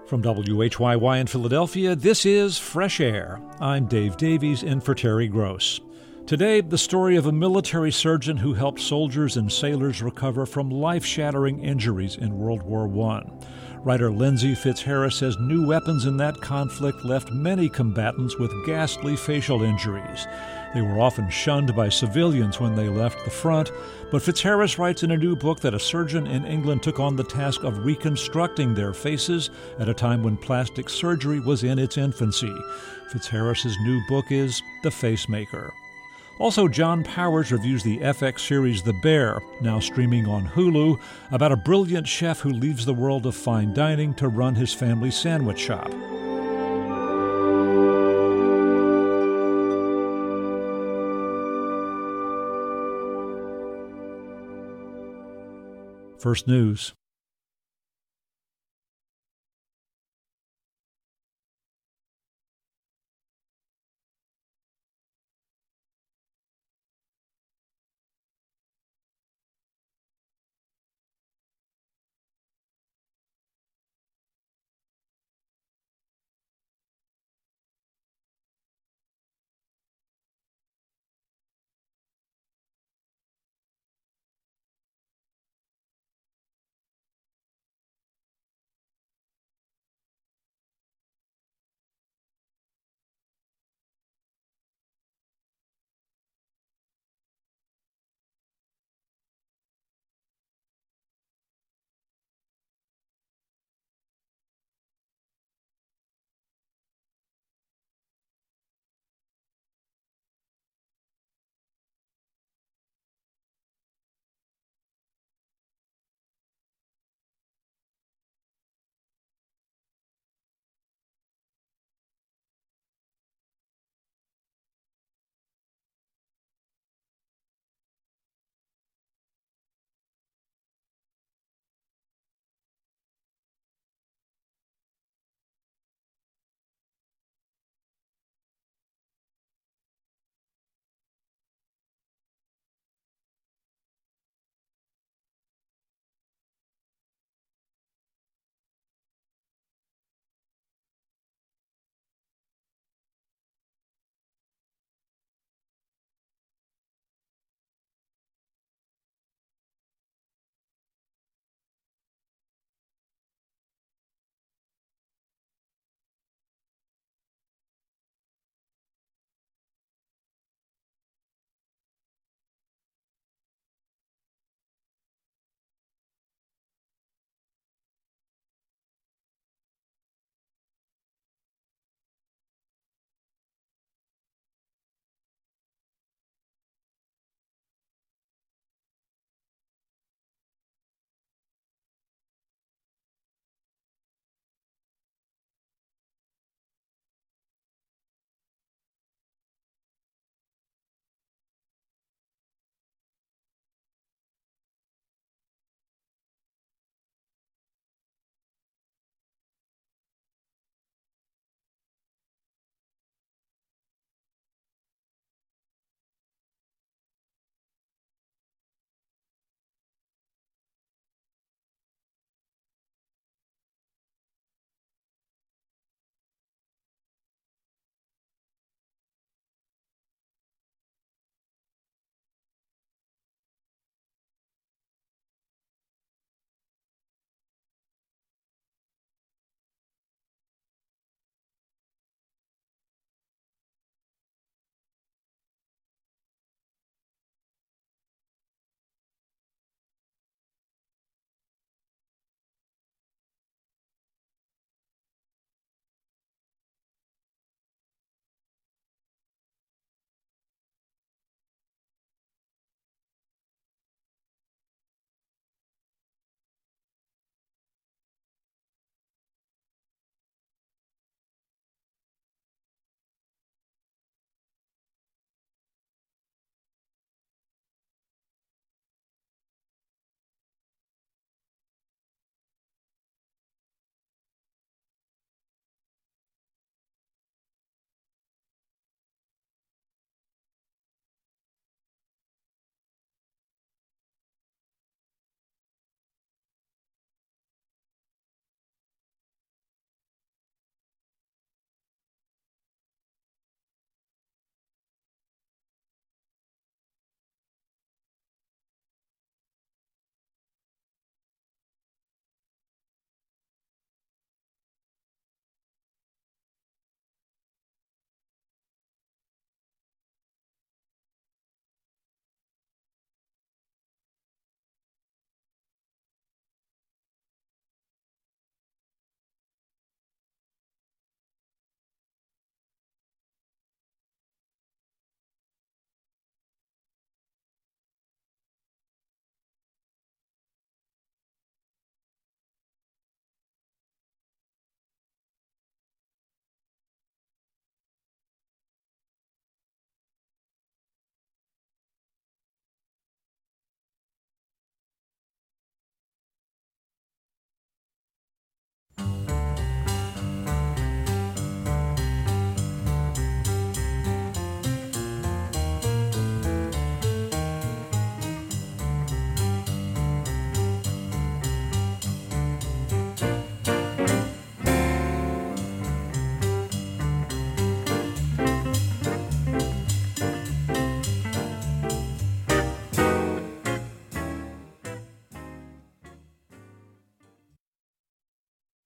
From WHYY in Philadelphia, this is Fresh Air. I'm Dave Davies in for Terry Gross. Today, the story of a military surgeon who helped soldiers and sailors recover from life-shattering injuries in World War I. Writer Lindsay Fitzharris says new weapons in that conflict left many combatants with ghastly facial injuries. They were often shunned by civilians when they left the front, but Fitzharris writes in a new book that a surgeon in England took on the task of reconstructing their faces at a time when plastic surgery was in its infancy. Fitzharris's new book is The Facemaker. Also, John Powers reviews the FX series The Bear, now streaming on Hulu, about a brilliant chef who leaves the world of fine dining to run his family's sandwich shop. First News.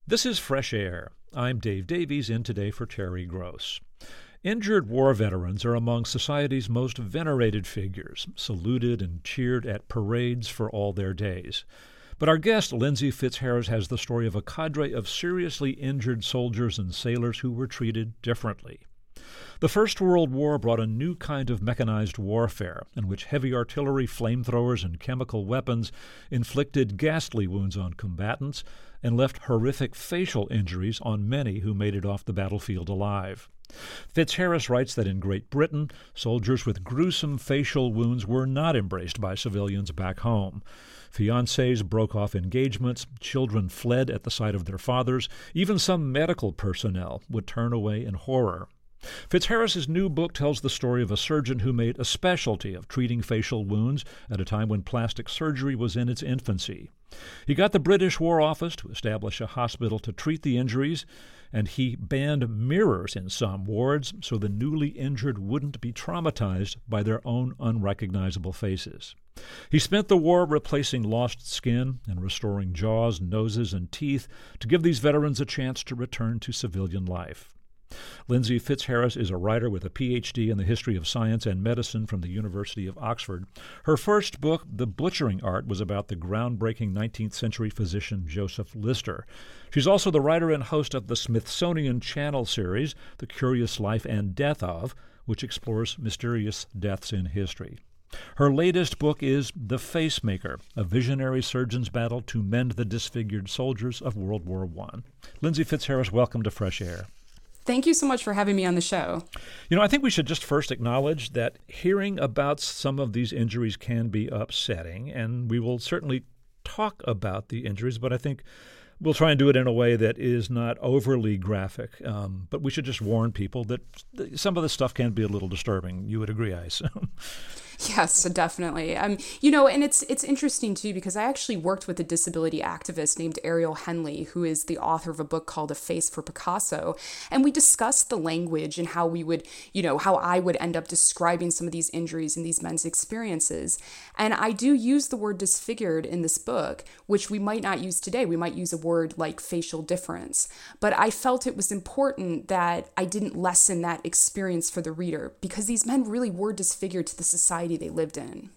This is Fresh Air. I'm Dave Davies, in today for Terry Gross. Injured war veterans are among society's most venerated figures, saluted and cheered at parades for all their days. But our guest, Lindsay Fitzharris, has the story of a cadre of seriously injured soldiers and sailors who were treated differently. The First World War brought a new kind of mechanized warfare, in which heavy artillery, flamethrowers, and chemical weapons inflicted ghastly wounds on combatants and left horrific facial injuries on many who made it off the battlefield alive. Fitzharris writes that in Great Britain, soldiers with gruesome facial wounds were not embraced by civilians back home. Fiancés broke off engagements, children fled at the sight of their fathers, even some medical personnel would turn away in horror. Fitzharris's new book tells the story of a surgeon who made a specialty of treating facial wounds at a time when plastic surgery was in its infancy. He got the British War Office to establish a hospital to treat the injuries, and he banned mirrors in some wards so the newly injured wouldn't be traumatized by their own unrecognizable faces. He spent the war replacing lost skin and restoring jaws, noses, and teeth to give these veterans a chance to return to civilian life. Lindsay Fitzharris is a writer with a Ph.D. in the history of science and medicine from the University of Oxford. Her first book, The Butchering Art, was about the groundbreaking 19th century physician Joseph Lister. She's also the writer and host of the Smithsonian Channel series, The Curious Life and Death of, which explores mysterious deaths in history. Her latest book is The Facemaker, a visionary surgeon's battle to mend the disfigured soldiers of World War I. Lindsay Fitzharris, welcome to Fresh Air. Thank you so much for having me on the show. I think we should just first acknowledge that hearing about some of these injuries can be upsetting, and we will certainly talk about the injuries, but I think we'll try and do it in a way that is not overly graphic. But we should just warn people that some of this stuff can be a little disturbing. You would agree, I assume. Yes, definitely. And it's interesting too, because I actually worked with a disability activist named Ariel Henley, who is the author of a book called A Face for Picasso. And we discussed the language and how we would, how I would end up describing some of these injuries and these men's experiences. And I do use the word disfigured in this book, which we might not use today. We might use a word like facial difference. But I felt it was important that I didn't lessen that experience for the reader, because these men really were disfigured to the society they lived in.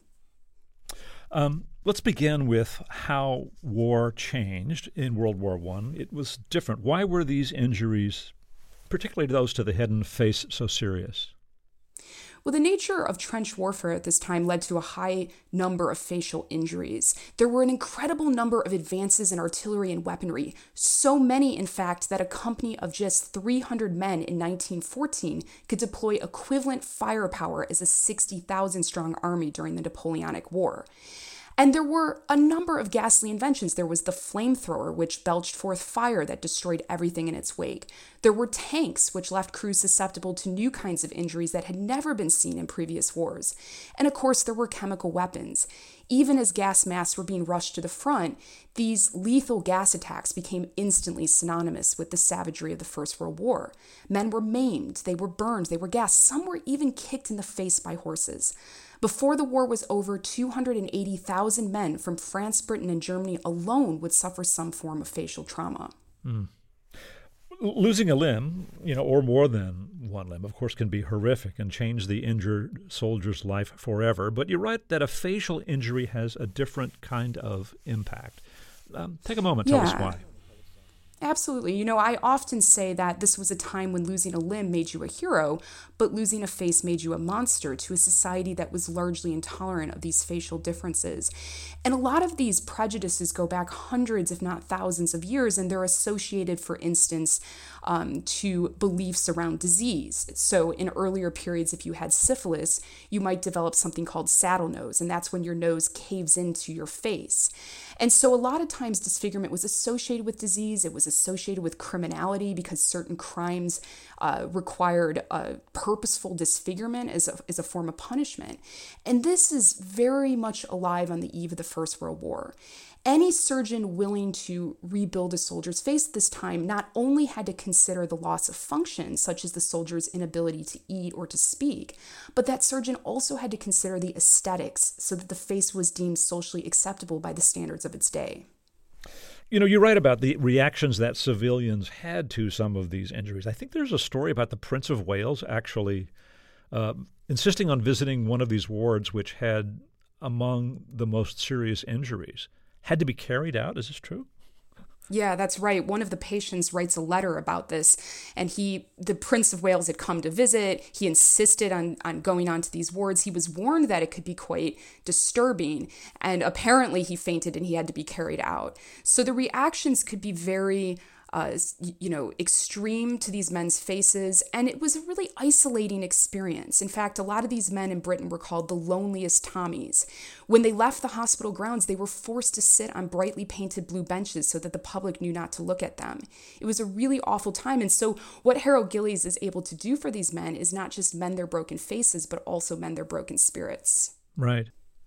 Let's begin with how war changed in World War I. It was different. Why were these injuries, particularly those to the head and face, so serious? Well, the nature of trench warfare at this time led to a high number of facial injuries. There were an incredible number of advances in artillery and weaponry, so many, in fact, that a company of just 300 men in 1914 could deploy equivalent firepower as a 60,000-strong army during the Napoleonic War. And there were a number of ghastly inventions. There was the flamethrower, which belched forth fire that destroyed everything in its wake. There were tanks, which left crews susceptible to new kinds of injuries that had never been seen in previous wars. And of course, there were chemical weapons. Even as gas masks were being rushed to the front, these lethal gas attacks became instantly synonymous with the savagery of the First World War. Men were maimed, they were burned, they were gassed, some were even kicked in the face by horses. Before the war was over, 280,000 men from France, Britain, and Germany alone would suffer some form of facial trauma. Losing a limb, or more than one limb, of course, can be horrific and change the injured soldier's life forever. But you're right that a facial injury has a different kind of impact. Take a moment, tell us why. Absolutely. I often say that this was a time when losing a limb made you a hero, but losing a face made you a monster to a society that was largely intolerant of these facial differences. And a lot of these prejudices go back hundreds, if not thousands of years, and they're associated, for instance, to beliefs around disease. So in earlier periods, if you had syphilis, you might develop something called saddle nose, and that's when your nose caves into your face. And so a lot of times disfigurement was associated with disease. It was associated with criminality because certain crimes required purposeful disfigurement as a form of punishment. And this is very much alive on the eve of the First World War. Any surgeon willing to rebuild a soldier's face at this time not only had to consider the loss of function, such as the soldier's inability to eat or to speak, but that surgeon also had to consider the aesthetics so that the face was deemed socially acceptable by the standards of its day. You write about the reactions that civilians had to some of these injuries. I think there's a story about the Prince of Wales actually insisting on visiting one of these wards which had among the most serious injuries. Had to be carried out. Is this true? Yeah, that's right. One of the patients writes a letter about this, and the Prince of Wales had come to visit. He insisted on going onto these wards. He was warned that it could be quite disturbing, and apparently he fainted and he had to be carried out. So the reactions could be very extreme to these men's faces, and it was a really isolating experience. In fact, a lot of these men in Britain were called the loneliest Tommies. When they left the hospital grounds, they were forced to sit on brightly painted blue benches so that the public knew not to look at them. It was a really awful time, and so what Harold Gillies is able to do for these men is not just mend their broken faces, but also mend their broken spirits. Right.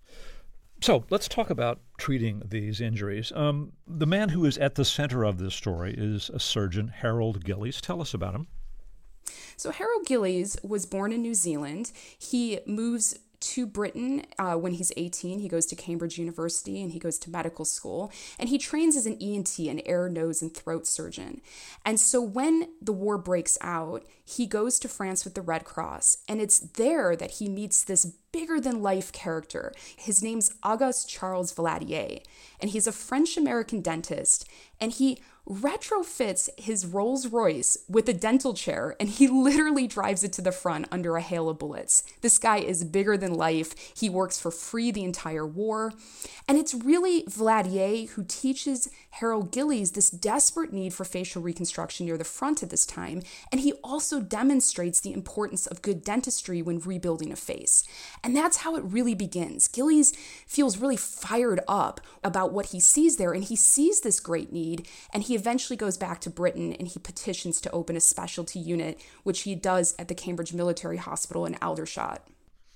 So let's talk about treating these injuries. The man who is at the center of this story is a surgeon, Harold Gillies. Tell us about him. So Harold Gillies was born in New Zealand. He moves to Britain when he's 18. He goes to Cambridge University and he goes to medical school, and he trains as an ENT, an ear, nose, and throat surgeon. And so when the war breaks out, he goes to France with the Red Cross, and it's there that he meets this bigger than life character. His name's Auguste Charles Valadier, and he's a French-American dentist, and he retrofits his Rolls Royce with a dental chair, and he literally drives it to the front under a hail of bullets. This guy is bigger than life. He works for free the entire war. And it's really Valadier who teaches Harold Gillies this desperate need for facial reconstruction near the front at this time, and he also demonstrates the importance of good dentistry when rebuilding a face. And that's how it really begins. Gillies feels really fired up about what he sees there, and he sees this great need, and he eventually goes back to Britain and he petitions to open a specialty unit, which he does at the Cambridge Military Hospital in Aldershot.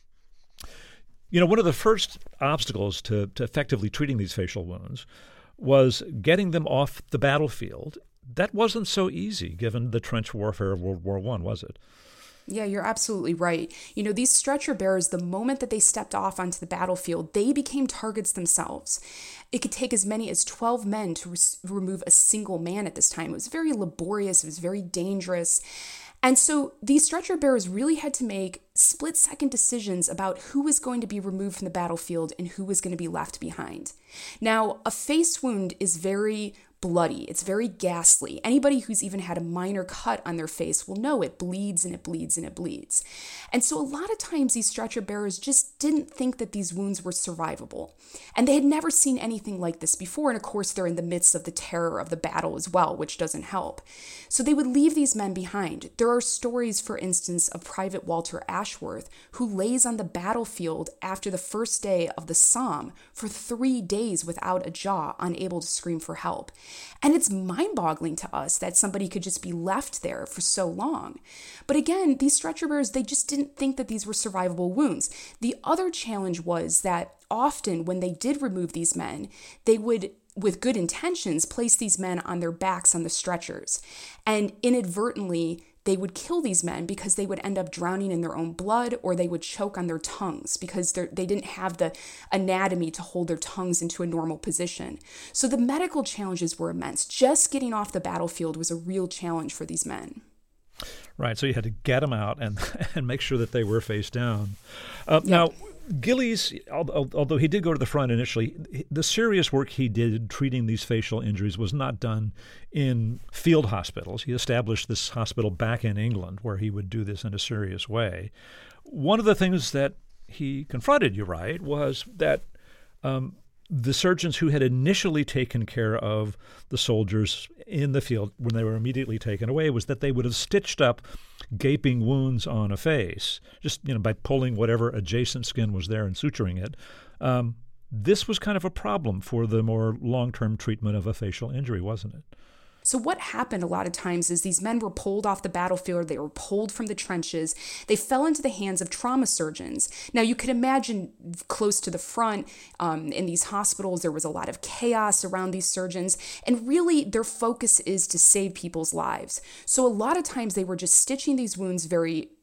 One of the first obstacles to effectively treating these facial wounds was getting them off the battlefield. That wasn't so easy given the trench warfare of World War I, was it? Yeah, you're absolutely right. These stretcher bearers, the moment that they stepped off onto the battlefield, they became targets themselves. It could take as many as 12 men to remove a single man at this time. It was very laborious. It was very dangerous. And so these stretcher bearers really had to make split-second decisions about who was going to be removed from the battlefield and who was going to be left behind. Now, a face wound is very bloody. It's very ghastly. Anybody who's even had a minor cut on their face will know it bleeds and it bleeds and it bleeds. And so a lot of times these stretcher bearers just didn't think that these wounds were survivable. And they had never seen anything like this before. And of course, they're in the midst of the terror of the battle as well, which doesn't help. So they would leave these men behind. There are stories, for instance, of Private Walter Ashworth, who lays on the battlefield after the first day of the Somme for 3 days without a jaw, unable to scream for help. And it's mind-boggling to us that somebody could just be left there for so long. But again, these stretcher bearers, they just didn't think that these were survivable wounds. The other challenge was that often when they did remove these men, they would, with good intentions, place these men on their backs on the stretchers. And inadvertently, they would kill these men because they would end up drowning in their own blood, or they would choke on their tongues because they didn't have the anatomy to hold their tongues into a normal position. So the medical challenges were immense. Just getting off the battlefield was a real challenge for these men. Right, so you had to get them out and make sure that they were face down. Yep. Now, Gillies, although he did go to the front initially, the serious work he did treating these facial injuries was not done in field hospitals. He established this hospital back in England where he would do this in a serious way. One of the things that he confronted, you write, was that the surgeons who had initially taken care of the soldiers in the field when they were immediately taken away was that they would have stitched up gaping wounds on a face, just by pulling whatever adjacent skin was there and suturing it. This was kind of a problem for the more long-term treatment of a facial injury, wasn't it? So what happened a lot of times is these men were pulled off the battlefield, they were pulled from the trenches, they fell into the hands of trauma surgeons. Now you could imagine close to the front in these hospitals, there was a lot of chaos around these surgeons, and really their focus is to save people's lives. So a lot of times they were just stitching these wounds very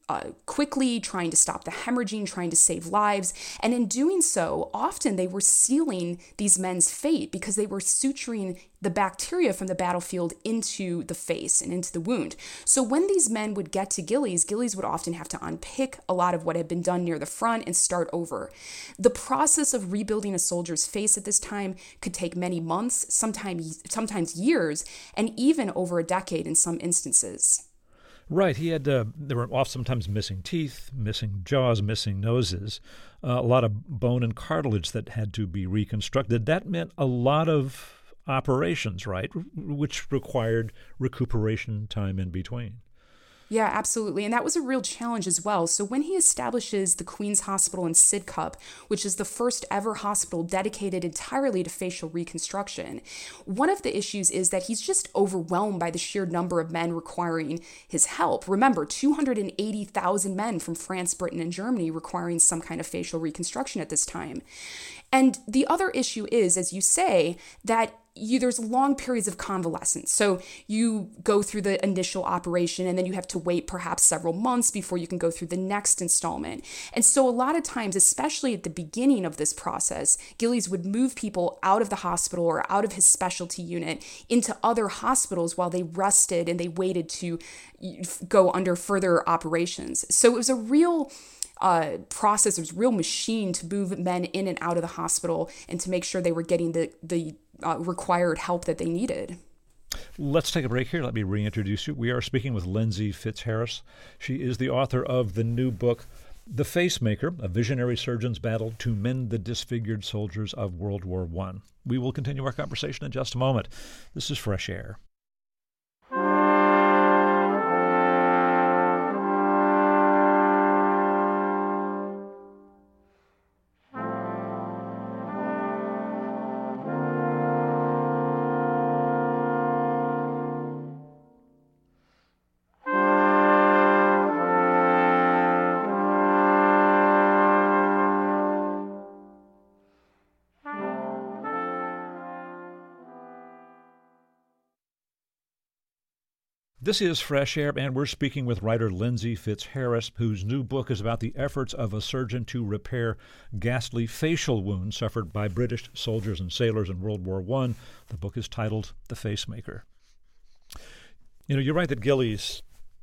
quickly, trying to stop the hemorrhaging, trying to save lives. And in doing so, often they were sealing these men's fate because they were suturing the bacteria from the battlefield into the face and into the wound. So when these men would get to Gillies, Gillies would often have to unpick a lot of what had been done near the front and start over. The process of rebuilding a soldier's face at this time could take many months, sometimes years, and even over a decade in some instances. Right. He had, there were sometimes missing teeth, missing jaws, missing noses, a lot of bone and cartilage that had to be reconstructed. That meant a lot of operations, right, which required recuperation time in between. Yeah, absolutely. And that was a real challenge as well. So when he establishes the Queen's Hospital in Sidcup, which is the first ever hospital dedicated entirely to facial reconstruction, one of the issues is that he's just overwhelmed by the sheer number of men requiring his help. Remember, 280,000 men from France, Britain, and Germany requiring some kind of facial reconstruction at this time. And the other issue is, as you say, that there's long periods of convalescence. So you go through the initial operation and then you have to wait perhaps several months before you can go through the next installment. And so a lot of times, especially at the beginning of this process, Gillies would move people out of the hospital or out of his specialty unit into other hospitals while they rested and they waited to go under further operations. So it was a real process, it was a real machine to move men in and out of the hospital and to make sure they were getting the required help that they needed. Let's take a break here. Let me reintroduce you. We are speaking with Lindsay Fitzharris. She is the author of the new book, The Facemaker, A Visionary Surgeon's Battle to Mend the Disfigured Soldiers of World War I. We will continue our conversation in just a moment. This is Fresh Air. This is Fresh Air, and we're speaking with writer Lindsay Fitzharris, whose new book is about the efforts of a surgeon to repair ghastly facial wounds suffered by British soldiers and sailors in World War I. The book is titled The Facemaker. You're right that Gillies,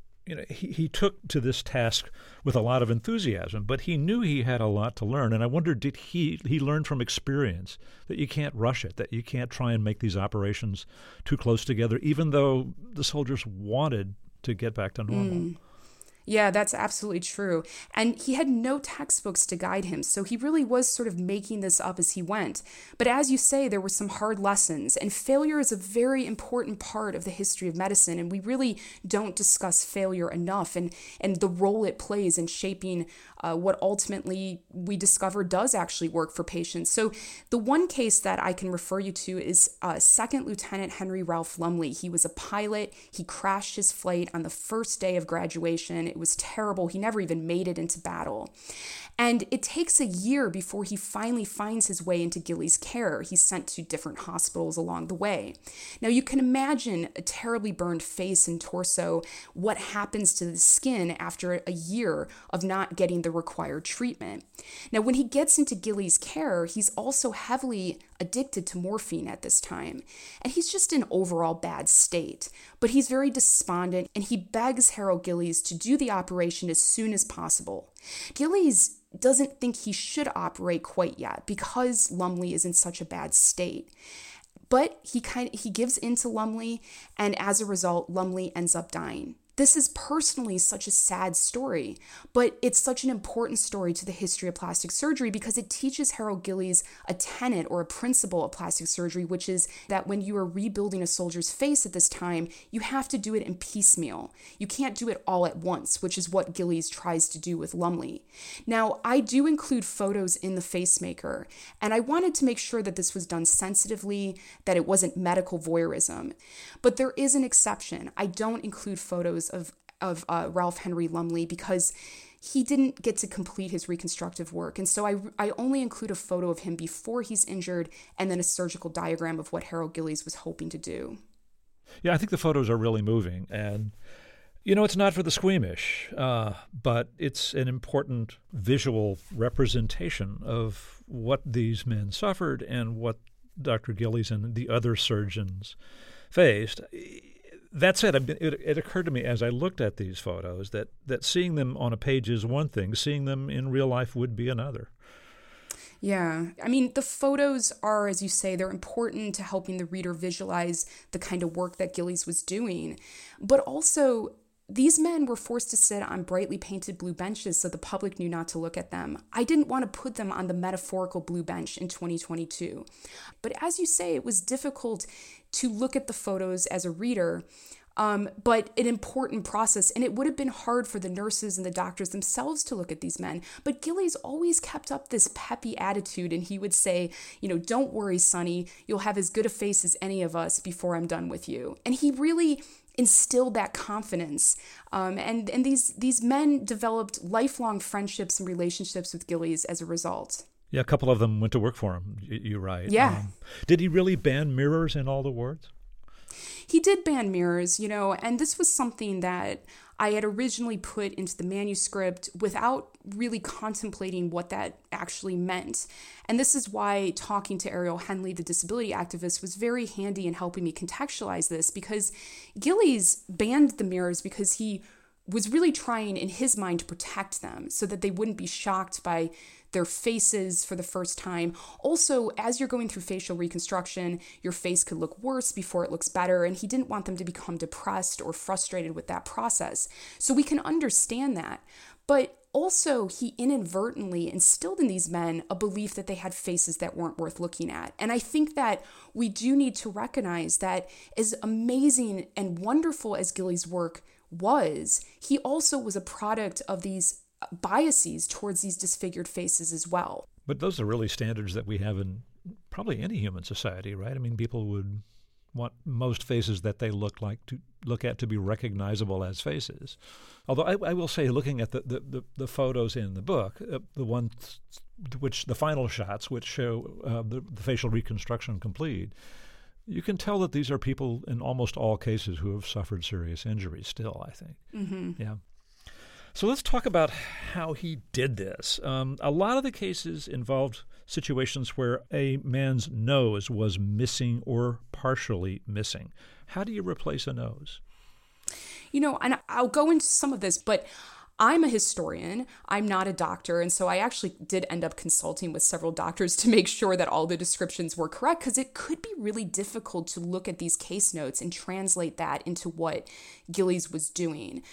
he took to this task with a lot of enthusiasm, but he knew he had a lot to learn. And I wonder, did he learn from experience that you can't rush it, that you can't try and make these operations too close together, even though the soldiers wanted to get back to normal? Yeah, that's absolutely true. And he had no textbooks to guide him, so he really was sort of making this up as he went. But as you say, there were some hard lessons, and failure is a very important part of the history of medicine, and we really don't discuss failure enough and the role it plays in shaping what ultimately we discover does actually work for patients. So the one case that I can refer you to is Second Lieutenant Henry Ralph Lumley. He was a pilot. He crashed his flight on the first day of graduation. It was terrible. He never even made it into battle. And it takes a year before he finally finds his way into Gillies' care. He's sent to different hospitals along the way. Now, you can imagine a terribly burned face and torso, what happens to the skin after a year of not getting the required treatment. Now, when he gets into Gillies' care, he's also heavily addicted to morphine at this time, and he's just in overall bad state. But he's very despondent, and he begs Harold Gillies to do the operation as soon as possible. Gillies doesn't think he should operate quite yet because Lumley is in such a bad state. But he gives in to Lumley, and as a result, Lumley ends up dying. This is personally such a sad story, but it's such an important story to the history of plastic surgery because it teaches Harold Gillies a tenet or a principle of plastic surgery, which is that when you are rebuilding a soldier's face at this time, you have to do it in piecemeal. You can't do it all at once, which is what Gillies tries to do with Lumley. Now, I do include photos in the Facemaker, and I wanted to make sure that this was done sensitively, that it wasn't medical voyeurism. But there is an exception. I don't include photos of Ralph Henry Lumley because he didn't get to complete his reconstructive work. And so I only include a photo of him before he's injured and then a surgical diagram of what Harold Gillies was hoping to do. Yeah, I think the photos are really moving. And It's not for the squeamish, but it's an important visual representation of what these men suffered and what Dr. Gillies and the other surgeons faced. That said, it occurred to me as I looked at these photos that seeing them on a page is one thing, seeing them in real life would be another. Yeah. I mean, the photos are, as you say, they're important to helping the reader visualize the kind of work that Gillies was doing. But also, these men were forced to sit on brightly painted blue benches so the public knew not to look at them. I didn't want to put them on the metaphorical blue bench in 2022. But as you say, it was difficult to look at the photos as a reader, but an important process. And it would have been hard for the nurses and the doctors themselves to look at these men. But Gillies always kept up this peppy attitude, and he would say, don't worry, Sonny, you'll have as good a face as any of us before I'm done with you. And he really instilled that confidence. And these men developed lifelong friendships and relationships with Gillies as a result. Yeah, a couple of them went to work for him. You're right. Yeah. Did he really ban mirrors in all the wards? He did ban mirrors, and this was something that I had originally put into the manuscript without really contemplating what that actually meant. And this is why talking to Ariel Henley, the disability activist, was very handy in helping me contextualize this, because Gillies banned the mirrors because he was really trying in his mind to protect them so that they wouldn't be shocked by their faces for the first time. Also, as you're going through facial reconstruction, your face could look worse before it looks better, and he didn't want them to become depressed or frustrated with that process. So we can understand that. But also, he inadvertently instilled in these men a belief that they had faces that weren't worth looking at. And I think that we do need to recognize that as amazing and wonderful as Gillies' work was, he also was a product of these biases towards these disfigured faces as well. But those are really standards that we have in probably any human society, right? I mean, people would want most faces that they look at to be recognizable as faces. Although I will say, looking at the photos in the book, the final shots which show the facial reconstruction complete, you can tell that these are people in almost all cases who have suffered serious injuries still, I think. Mm-hmm. Yeah. So let's talk about how he did this. A lot of the cases involved situations where a man's nose was missing or partially missing. How do you replace a nose? And I'll go into some of this, but I'm a historian. I'm not a doctor. And so I actually did end up consulting with several doctors to make sure that all the descriptions were correct, because it could be really difficult to look at these case notes and translate that into what Gillies was doing.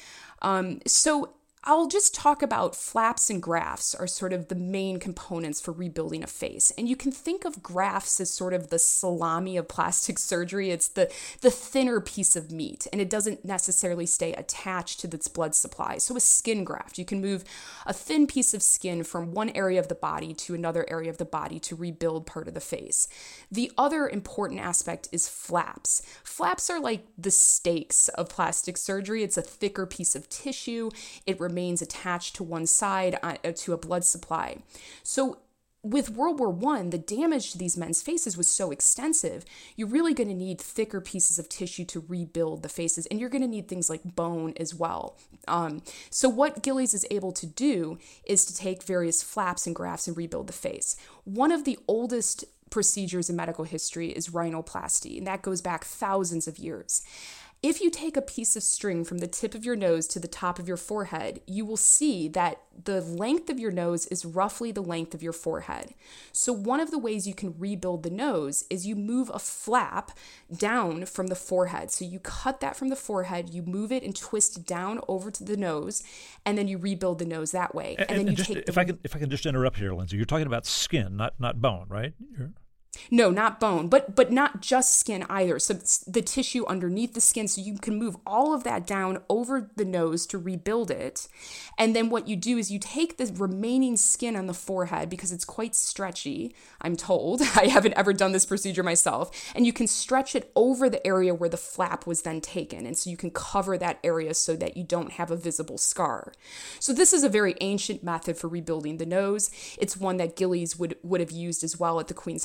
So I'll just talk about flaps and grafts are sort of the main components for rebuilding a face. And you can think of grafts as sort of the salami of plastic surgery. It's the thinner piece of meat, and it doesn't necessarily stay attached to its blood supply. So a skin graft, you can move a thin piece of skin from one area of the body to another area of the body to rebuild part of the face. The other important aspect is flaps. Flaps are like the stakes of plastic surgery. It's a thicker piece of tissue. It remains attached to one side to a blood supply. So with World War I, the damage to these men's faces was so extensive, you're really going to need thicker pieces of tissue to rebuild the faces, and you're going to need things like bone as well. So what Gillies is able to do is to take various flaps and grafts and rebuild the face. One of the oldest procedures in medical history is rhinoplasty, and that goes back thousands of years. If you take a piece of string from the tip of your nose to the top of your forehead, you will see that the length of your nose is roughly the length of your forehead. So one of the ways you can rebuild the nose is you move a flap down from the forehead. So you cut that from the forehead, you move it and twist it down over to the nose, and then you rebuild the nose that way. And then you just, take if I can just interrupt here, Lindsay, you're talking about skin, not bone, right? No, not bone, but not just skin either. So it's the tissue underneath the skin, so you can move all of that down over the nose to rebuild it. And then what you do is you take the remaining skin on the forehead, because it's quite stretchy, I'm told. I haven't ever done this procedure myself. And you can stretch it over the area where the flap was then taken. And so you can cover that area so that you don't have a visible scar. So this is a very ancient method for rebuilding the nose. It's one that Gillies would have used as well at the Queen's Hospital.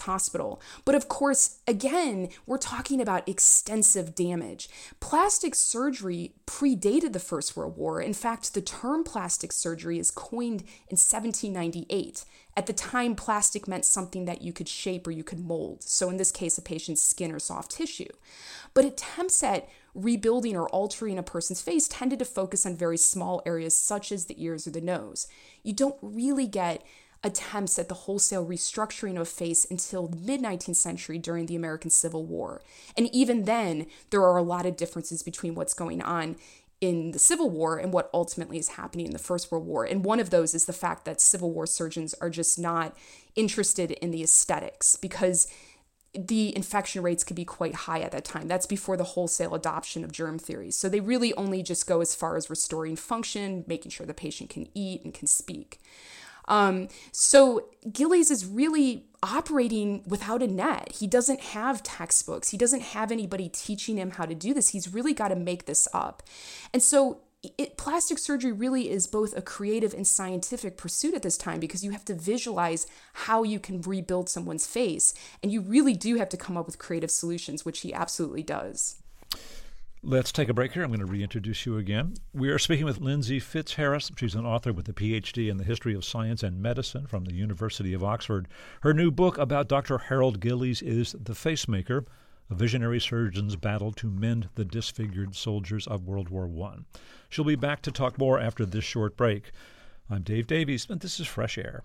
hospital. But of course, again, we're talking about extensive damage. Plastic surgery predated the First World War. In fact, the term plastic surgery is coined in 1798. At the time, plastic meant something that you could shape or you could mold. So in this case, a patient's skin or soft tissue. But attempts at rebuilding or altering a person's face tended to focus on very small areas such as the ears or the nose. You don't really get attempts at the wholesale restructuring of a face until the mid-19th century during the American Civil War. And even then, there are a lot of differences between what's going on in the Civil War and what ultimately is happening in the First World War. And one of those is the fact that Civil War surgeons are just not interested in the aesthetics because the infection rates could be quite high at that time. That's before the wholesale adoption of germ theory. So they really only just go as far as restoring function, making sure the patient can eat and can speak. So Gillies is really operating without a net. He doesn't have textbooks. He doesn't have anybody teaching him how to do this. He's really got to make this up. And so plastic surgery really is both a creative and scientific pursuit at this time because you have to visualize how you can rebuild someone's face. And you really do have to come up with creative solutions, which he absolutely does. Let's take a break here. I'm going to reintroduce you again. We are speaking with Lindsay Fitzharris. She's an author with a PhD in the history of science and medicine from the University of Oxford. Her new book about Dr. Harold Gillies is The Facemaker, a visionary surgeon's battle to mend the disfigured soldiers of World War I. She'll be back to talk more after this short break. I'm Dave Davies, and this is Fresh Air.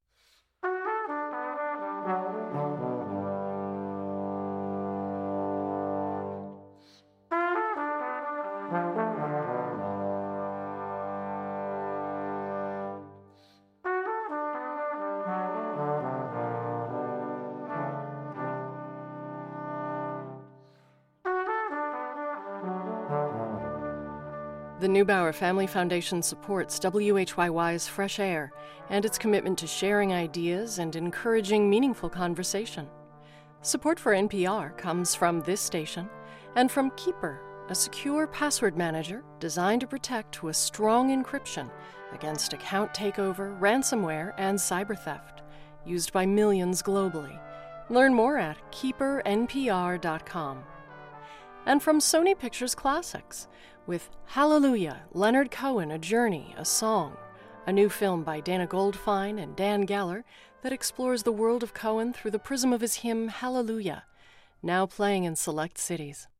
The Neubauer Family Foundation supports WHYY's Fresh Air and its commitment to sharing ideas and encouraging meaningful conversation. Support for NPR comes from this station and from Keeper, a secure password manager designed to protect with strong encryption against account takeover, ransomware, and cyber theft, used by millions globally. Learn more at keepernpr.com. And from Sony Pictures Classics, with Hallelujah, Leonard Cohen, A Journey, a Song, a new film by Dana Goldfein and Dan Geller that explores the world of Cohen through the prism of his hymn Hallelujah, now playing in select cities.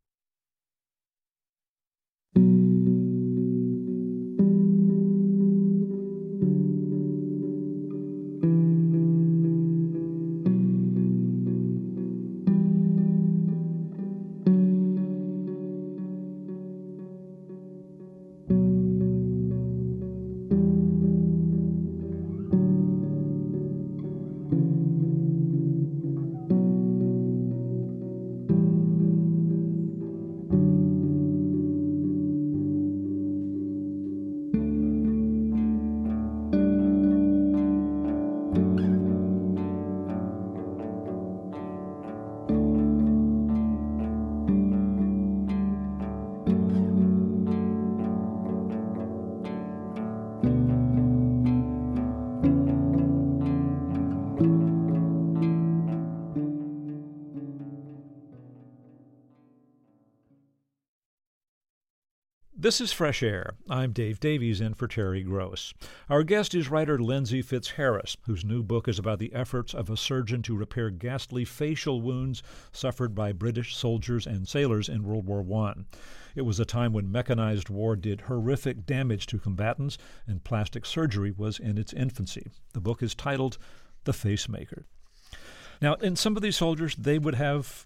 This is Fresh Air. I'm Dave Davies in for Terry Gross. Our guest is writer Lindsay Fitzharris, whose new book is about the efforts of a surgeon to repair ghastly facial wounds suffered by British soldiers and sailors in World War I. It was a time when mechanized war did horrific damage to combatants, and plastic surgery was in its infancy. The book is titled The Facemaker. Now, in some of these soldiers, they would have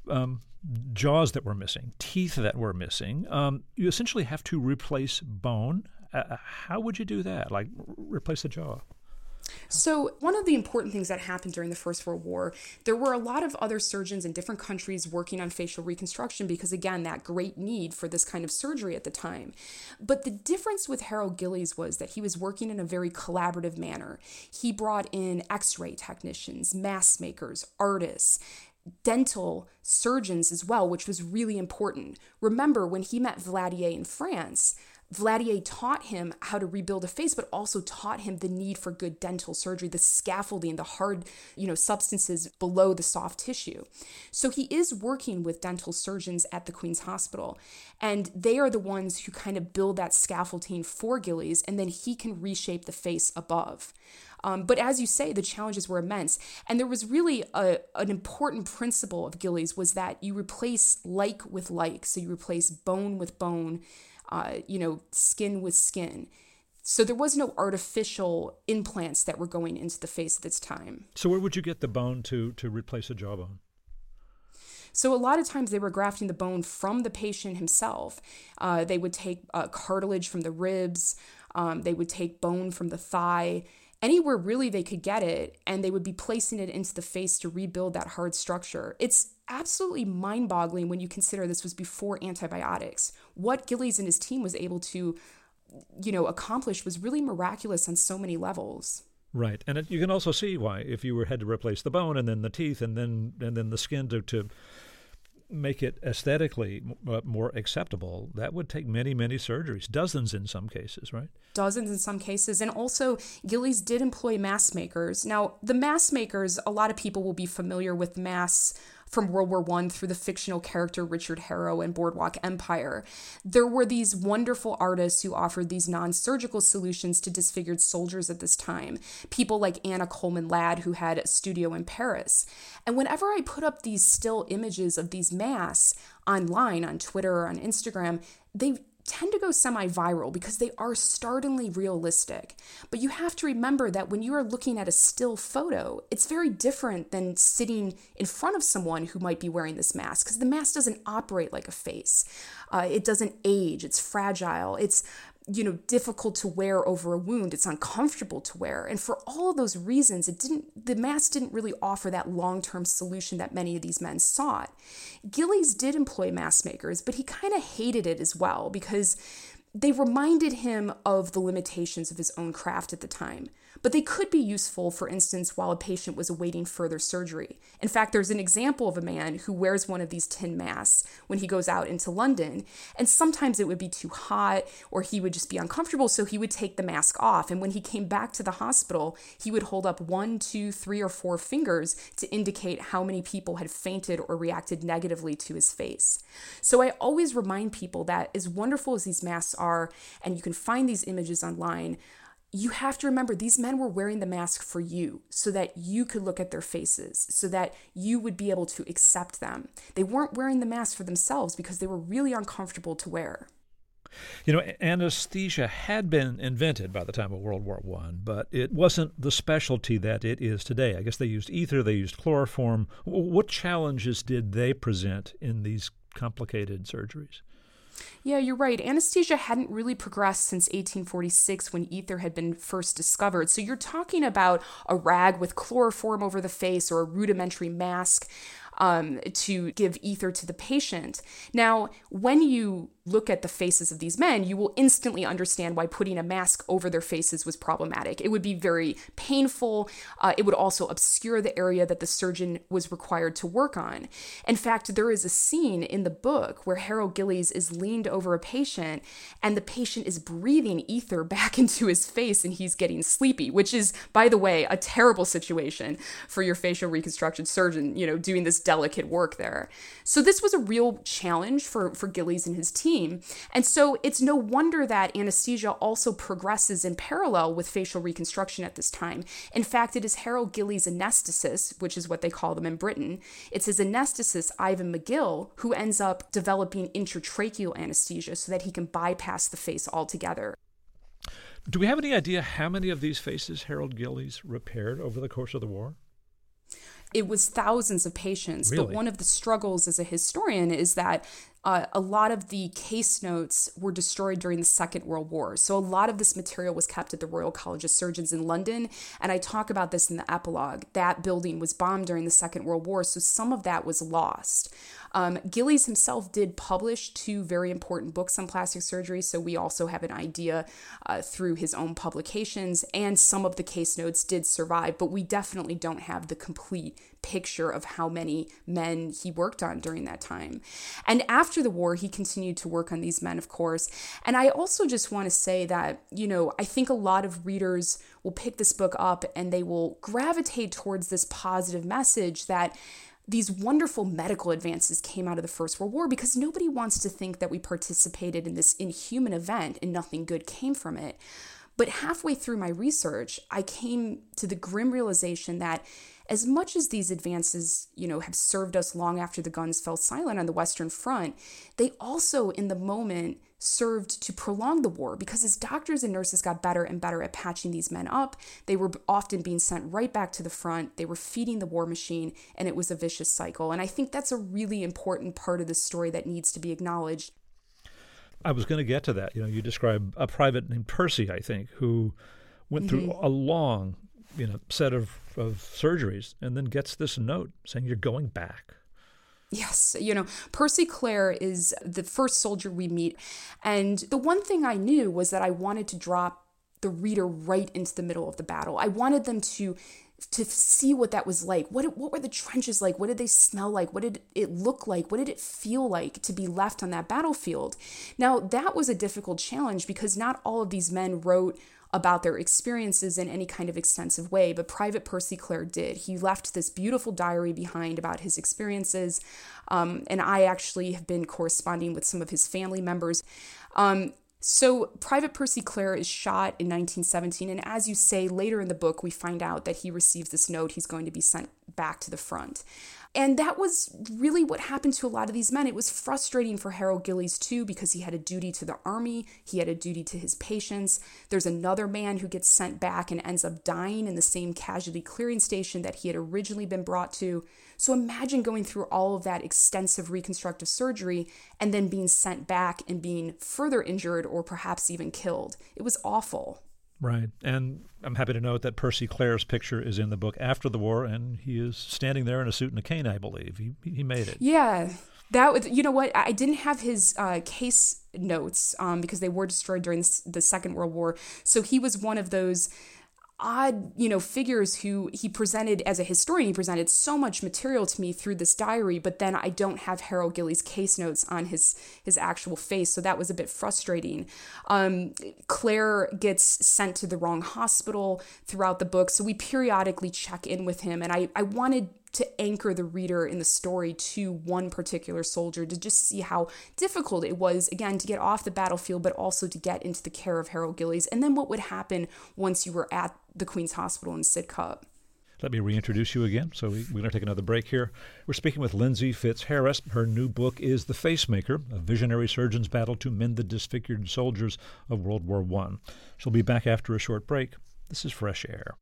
jaws that were missing, teeth that were missing. You essentially have to replace bone. How would you do that? Like replace the jaw? So one of the important things that happened during the First World War, there were a lot of other surgeons in different countries working on facial reconstruction because, again, that great need for this kind of surgery at the time. But the difference with Harold Gillies was that he was working in a very collaborative manner. He brought in X-ray technicians, mask makers, artists, dental surgeons as well, which was really important. Remember, when he met Valadier in France, Valadier taught him how to rebuild a face, but also taught him the need for good dental surgery, the scaffolding, the hard, substances below the soft tissue. So he is working with dental surgeons at the Queen's Hospital, and they are the ones who kind of build that scaffolding for Gillies, and then he can reshape the face above. But as you say, the challenges were immense. And there was really an important principle of Gillies was that you replace like with like. So you replace bone with bone, skin with skin. So there was no artificial implants that were going into the face at this time. So where would you get the bone to replace a jawbone? So a lot of times they were grafting the bone from the patient himself. They would take cartilage from the ribs. They would take bone from the thigh. Anywhere really they could get it, and they would be placing it into the face to rebuild that hard structure. It's absolutely mind-boggling when you consider this was before antibiotics. What Gillies and his team was able to, accomplish was really miraculous on so many levels. Right, and you can also see why if you had to replace the bone and then the teeth and then the skin to make it aesthetically more acceptable, that would take many, many surgeries, dozens in some cases, right? Dozens in some cases. And also, Gillies did employ mask makers. Now, the mask makers, a lot of people will be familiar with masks from World War I through the fictional character Richard Harrow and Boardwalk Empire. There were these wonderful artists who offered these non-surgical solutions to disfigured soldiers at this time. People like Anna Coleman Ladd, who had a studio in Paris. And whenever I put up these still images of these masks online, on Twitter or on Instagram, they tend to go semi-viral because they are startlingly realistic. But you have to remember that when you are looking at a still photo, it's very different than sitting in front of someone who might be wearing this mask, because the mask doesn't operate like a face. It doesn't age. It's fragile. It's difficult to wear over a wound. It's uncomfortable to wear. And for all of those reasons, the mask didn't really offer that long-term solution that many of these men sought. Gillies did employ mask makers, but he kind of hated it as well because they reminded him of the limitations of his own craft at the time. But they could be useful, for instance, while a patient was awaiting further surgery. In fact, there's an example of a man who wears one of these tin masks when he goes out into London, and sometimes it would be too hot or he would just be uncomfortable, so he would take the mask off. And when he came back to the hospital, he would hold up 1, 2, 3, or 4 fingers to indicate how many people had fainted or reacted negatively to his face. So I always remind people that as wonderful as these masks are, and you can find these images online, you have to remember these men were wearing the mask for you so that you could look at their faces, so that you would be able to accept them. They weren't wearing the mask for themselves because they were really uncomfortable to wear. Anesthesia had been invented by the time of World War I, but it wasn't the specialty that it is today. I guess they used ether, they used chloroform. What challenges did they present in these complicated surgeries? Yeah, you're right. Anesthesia hadn't really progressed since 1846 when ether had been first discovered. So you're talking about a rag with chloroform over the face or a rudimentary mask to give ether to the patient. Now, when you look at the faces of these men, you will instantly understand why putting a mask over their faces was problematic. It would be very painful. It would also obscure the area that the surgeon was required to work on. In fact, there is a scene in the book where Harold Gillies is leaned over a patient and the patient is breathing ether back into his face and he's getting sleepy, which is, by the way, a terrible situation for your facial reconstruction surgeon, doing this delicate work there. So this was a real challenge for Gillies and his team. And so it's no wonder that anesthesia also progresses in parallel with facial reconstruction at this time. In fact, it is Harold Gillies' anesthetist, which is what they call them in Britain. It's his anesthetist, Ivan McGill, who ends up developing intratracheal anesthesia so that he can bypass the face altogether. Do we have any idea how many of these faces Harold Gillies repaired over the course of the war? It was thousands of patients, Really? But one of the struggles as a historian is that a lot of the case notes were destroyed during the Second World War. So a lot of this material was kept at the Royal College of Surgeons in London. And I talk about this in the epilogue. That building was bombed during the Second World War, so some of that was lost. Gillies himself did publish 2 very important books on plastic surgery, so we also have an idea through his own publications, and some of the case notes did survive, but we definitely don't have the complete picture of how many men he worked on during that time. And after the war, he continued to work on these men, of course. And I also just want to say that, I think a lot of readers will pick this book up and they will gravitate towards this positive message that these wonderful medical advances came out of the First World War, because nobody wants to think that we participated in this inhuman event and nothing good came from it. But halfway through my research, I came to the grim realization that as much as these advances, have served us long after the guns fell silent on the Western Front, they also, in the moment, served to prolong the war, because as doctors and nurses got better and better at patching these men up, they were often being sent right back to the front. They were feeding the war machine, and it was a vicious cycle. And I think that's a really important part of the story that needs to be acknowledged. I was going to get to that. You describe a private named Percy, I think, who went through a long, set of surgeries and then gets this note saying you're going back. Yes, Percy Clare is the first soldier we meet. And the one thing I knew was that I wanted to drop the reader right into the middle of the battle. I wanted them to see what that was like. What were the trenches like? What did they smell like? What did it look like? What did it feel like to be left on that battlefield? Now, that was a difficult challenge because not all of these men wrote about their experiences in any kind of extensive way, but Private Percy Clare did. He left this beautiful diary behind about his experiences, and I actually have been corresponding with some of his family members. So Private Percy Clare is shot in 1917, and as you say, later in the book, we find out that he receives this note. He's going to be sent back to the front. And that was really what happened to a lot of these men. It was frustrating for Harold Gillies, too, because he had a duty to the army. He had a duty to his patients. There's another man who gets sent back and ends up dying in the same casualty clearing station that he had originally been brought to. So imagine going through all of that extensive reconstructive surgery and then being sent back and being further injured or perhaps even killed. It was awful. Right. And I'm happy to note that Percy Clare's picture is in the book after the war, and he is standing there in a suit and a cane, I believe. He made it. Yeah. That was, you know what? I didn't have his case notes because they were destroyed during the Second World War. So he was one of those odd, figures who he presented as a historian. He presented so much material to me through this diary, but then I don't have Harold Gillies' case notes on his actual face, so that was a bit frustrating. Clare gets sent to the wrong hospital throughout the book, so we periodically check in with him, and I wanted to anchor the reader in the story to one particular soldier to just see how difficult it was, again, to get off the battlefield, but also to get into the care of Harold Gillies, and then what would happen once you were at the Queen's Hospital in Sidcup. Let me reintroduce you again. So we're going to take another break here. We're speaking with Lindsay Fitzharris. Her new book is The Facemaker, a visionary surgeon's battle to mend the disfigured soldiers of World War I. She'll be back after a short break. This is Fresh Air.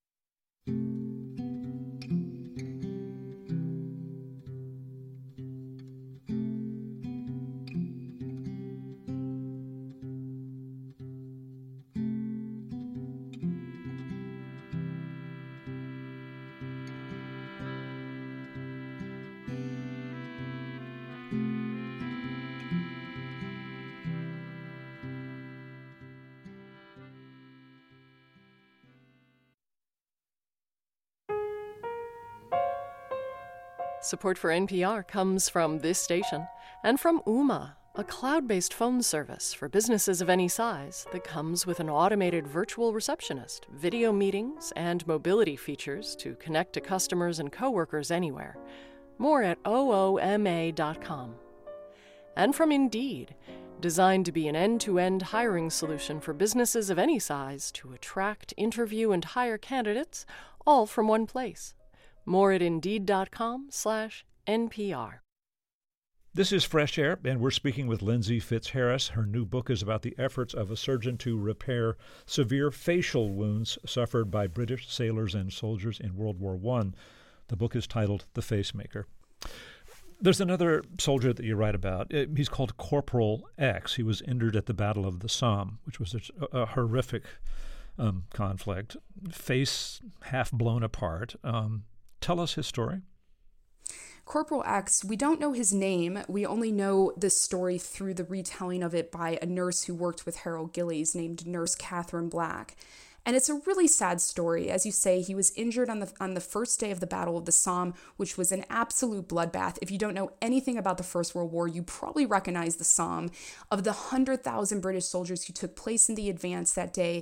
Support for NPR comes from this station and from Ooma, a cloud-based phone service for businesses of any size that comes with an automated virtual receptionist, video meetings, and mobility features to connect to customers and coworkers anywhere. More at ooma.com. And from Indeed, designed to be an end-to-end hiring solution for businesses of any size to attract, interview, and hire candidates, all from one place. More at Indeed.com/NPR. This is Fresh Air, and we're speaking with Lindsay Fitzharris. Her new book is about the efforts of a surgeon to repair severe facial wounds suffered by British sailors and soldiers in World War I. The book is titled The Facemaker. There's another soldier that you write about. He's called Corporal X. He was injured at the Battle of the Somme, which was a horrific conflict. Face half blown apart. Tell us his story. Corporal X, we don't know his name. We only know this story through the retelling of it by a nurse who worked with Harold Gillies named Nurse Catherine Black. And it's a really sad story. As you say, he was injured on the first day of the Battle of the Somme, which was an absolute bloodbath. If you don't know anything about the First World War, you probably recognize the Somme. Of the 100,000 British soldiers who took place in the advance that day,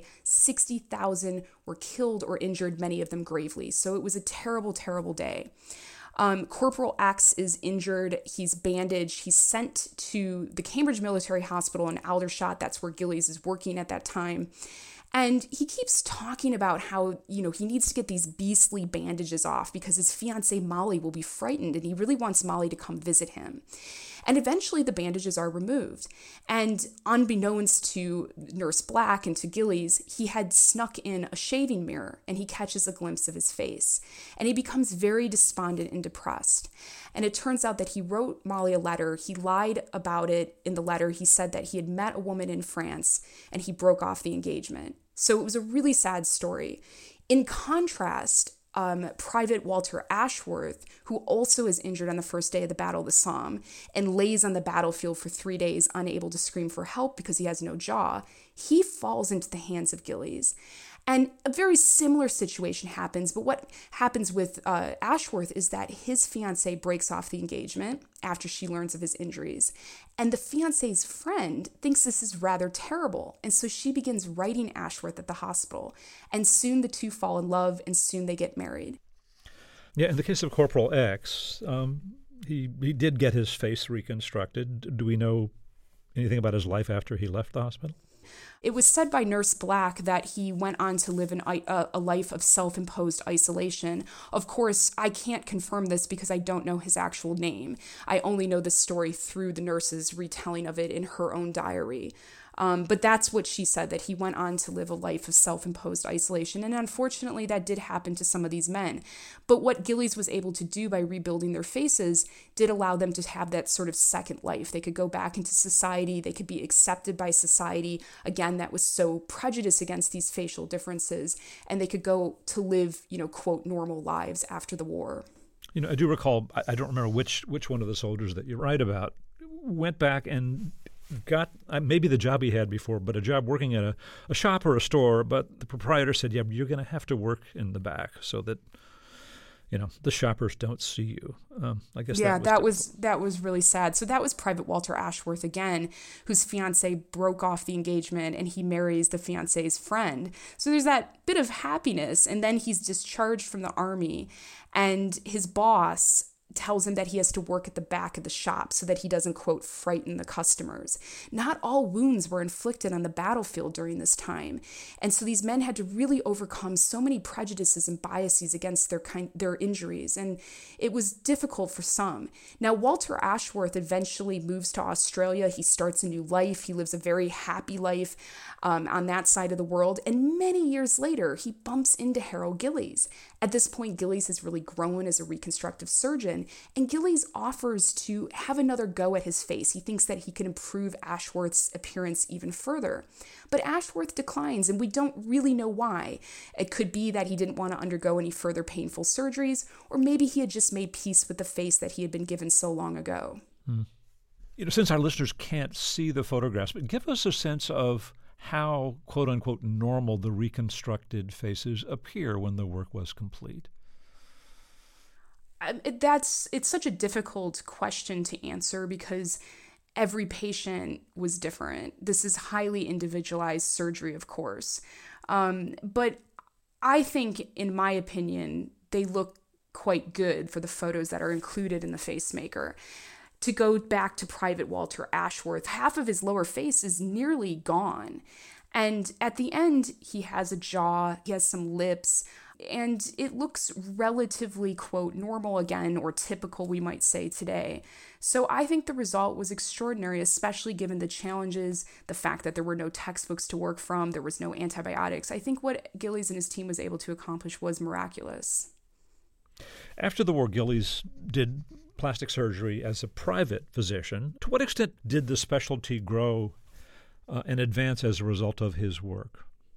60,000 were killed or injured, many of them gravely. So it was a terrible, terrible day. Corporal X is injured. He's bandaged. He's sent to the Cambridge Military Hospital in Aldershot. That's where Gillies is working at that time. And he keeps talking about how, he needs to get these beastly bandages off because his fiancée Molly will be frightened, and he really wants Molly to come visit him. And eventually the bandages are removed. And unbeknownst to Nurse Black and to Gillies, he had snuck in a shaving mirror, and he catches a glimpse of his face. And he becomes very despondent and depressed. And it turns out that he wrote Molly a letter. He lied about it in the letter. He said that he had met a woman in France, and he broke off the engagement. So it was a really sad story. In contrast, Private Walter Ashworth, who also is injured on the first day of the Battle of the Somme and lays on the battlefield for 3 days unable to scream for help because he has no jaw, he falls into the hands of Gillies. And a very similar situation happens, but what happens with Ashworth is that his fiancée breaks off the engagement after she learns of his injuries. And the fiancée's friend thinks this is rather terrible, and so she begins writing Ashworth at the hospital. And soon the two fall in love, and soon they get married. Yeah, in the case of Corporal X, he did get his face reconstructed. Do we know anything about his life after he left the hospital? It was said by Nurse Black that he went on to live a life of self-imposed isolation. Of course, I can't confirm this because I don't know his actual name. I only know the story through the nurse's retelling of it in her own diary. But that's what she said, that he went on to live a life of self-imposed isolation. And unfortunately, that did happen to some of these men. But what Gillies was able to do by rebuilding their faces did allow them to have that sort of second life. They could go back into society. They could be accepted by society. Again, that was so prejudiced against these facial differences. And they could go to live, quote, normal lives after the war. I do recall, I don't remember which one of the soldiers that you write about went back and got maybe the job he had before, but a job working at a shop or a store. But the proprietor said, yeah, you're going to have to work in the back so that, the shoppers don't see you. I guess that was really sad. So that was Private Walter Ashworth again, whose fiancée broke off the engagement and he marries the fiancée's friend. So there's that bit of happiness. And then he's discharged from the army, and his boss tells him that he has to work at the back of the shop so that he doesn't, quote, frighten the customers. Not all wounds were inflicted on the battlefield during this time. And so these men had to really overcome so many prejudices and biases against their injuries. And it was difficult for some. Now, Walter Ashworth eventually moves to Australia. He starts a new life. He lives a very happy life on that side of the world. And many years later, he bumps into Harold Gillies. At this point, Gillies has really grown as a reconstructive surgeon, and Gillies offers to have another go at his face. He thinks that he can improve Ashworth's appearance even further. But Ashworth declines, and we don't really know why. It could be that he didn't want to undergo any further painful surgeries, or maybe he had just made peace with the face that he had been given so long ago. Since our listeners can't see the photographs, but give us a sense of how, quote-unquote, normal the reconstructed faces appear when the work was complete. It's such a difficult question to answer because every patient was different. This is highly individualized surgery, of course. But I think, in my opinion, they look quite good for the photos that are included in the Facemaker. To go back to Private Walter Ashworth, half of his lower face is nearly gone. And at the end, he has a jaw, he has some lips, and it looks relatively, quote, normal again, or typical, we might say today. So I think the result was extraordinary, especially given the challenges, the fact that there were no textbooks to work from, there was no antibiotics. I think what Gillies and his team was able to accomplish was miraculous. After the war, Gillies did plastic surgery as a private physician. To what extent did the specialty grow and advance as a result of his work?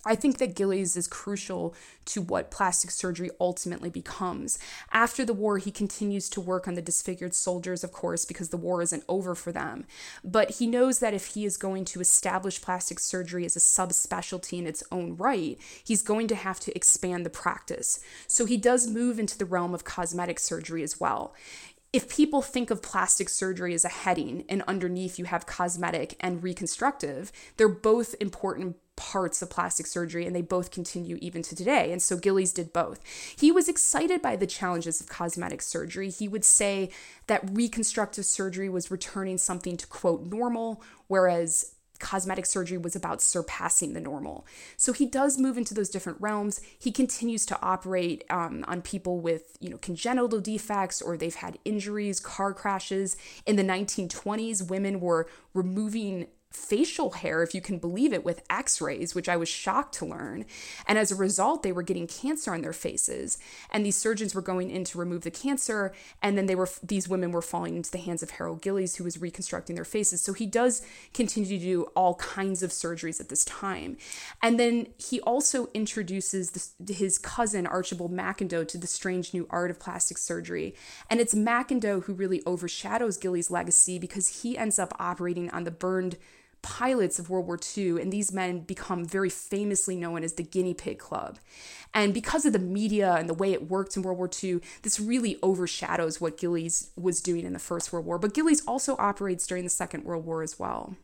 I think that Gillies is crucial to what plastic surgery ultimately becomes. After the war, he continues to work on the disfigured soldiers, of course, because the war isn't over for them. But he knows that if he is going to establish plastic surgery as a subspecialty in its own right, he's going to have to expand the practice. So he does move into the realm of cosmetic surgery as well. If people think of plastic surgery as a heading and underneath you have cosmetic and reconstructive, they're both important parts of plastic surgery, and they both continue even to today. And so Gillies did both. He was excited by the challenges of cosmetic surgery. He would say that reconstructive surgery was returning something to, quote, normal, whereas cosmetic surgery was about surpassing the normal. So he does move into those different realms. He continues to operate on people with, congenital defects, or they've had injuries, car crashes. In the 1920s, women were removing facial hair, if you can believe it, with x-rays, which I was shocked to learn. And as a result, they were getting cancer on their faces. And these surgeons were going in to remove the cancer. And then these women were falling into the hands of Harold Gillies, who was reconstructing their faces. So he does continue to do all kinds of surgeries at this time. And then he also introduces his cousin, Archibald McIndoe, to the strange new art of plastic surgery. And it's McIndoe who really overshadows Gillies' legacy, because he ends up operating on the burned pilots of World War II, and these men become very famously known as the Guinea Pig Club. And because of the media and the way it worked in World War II, this really overshadows what Gillies was doing in the First World War. But Gillies also operates during the Second World War as well.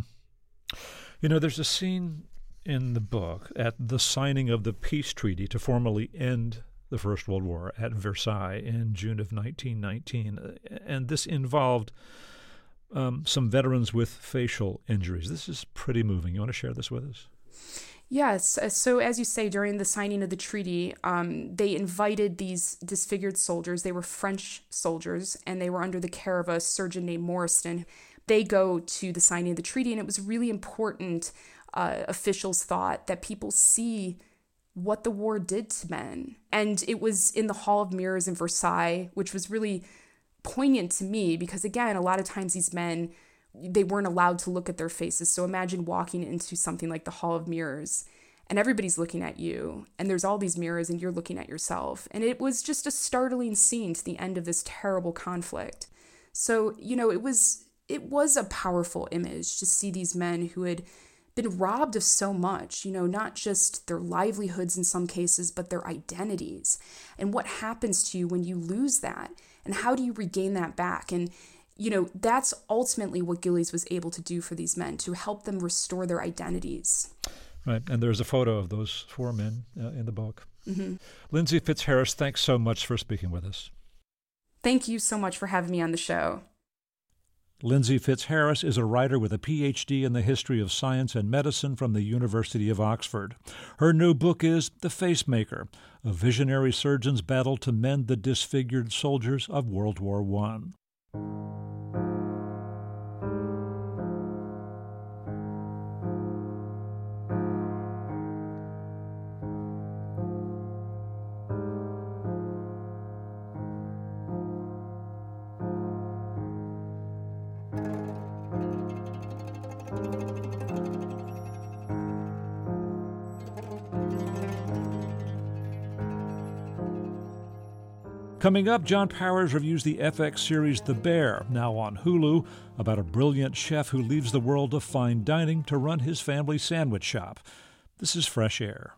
There's a scene in the book at the signing of the peace treaty to formally end the First World War at Versailles in June of 1919. And this involved some veterans with facial injuries. This is pretty moving. You want to share this with us? Yes. So as you say, during the signing of the treaty, they invited these disfigured soldiers. They were French soldiers, and they were under the care of a surgeon named Morriston. They go to the signing of the treaty, and it was really important, officials thought, that people see what the war did to men. And it was in the Hall of Mirrors in Versailles, which was really poignant to me, because again, a lot of times these men, they weren't allowed to look at their faces. So imagine walking into something like the Hall of Mirrors, and everybody's looking at you, and there's all these mirrors, and you're looking at yourself. And it was just a startling scene to the end of this terrible conflict. So, it was a powerful image to see these men who had been robbed of so much, not just their livelihoods in some cases, but their identities. And what happens to you when you lose that? And how do you regain that back? And, that's ultimately what Gillies was able to do for these men, to help them restore their identities. Right. And there's a photo of those four men in the book. Mm-hmm. Lindsay Fitzharris, thanks so much for speaking with us. Thank you so much for having me on the show. Lindsay Fitzharris is a writer with a Ph.D. in the history of science and medicine from the University of Oxford. Her new book is The Facemaker, a visionary surgeon's battle to mend the disfigured soldiers of World War I. Coming up, John Powers reviews the FX series The Bear, now on Hulu, about a brilliant chef who leaves the world of fine dining to run his family sandwich shop. This is Fresh Air.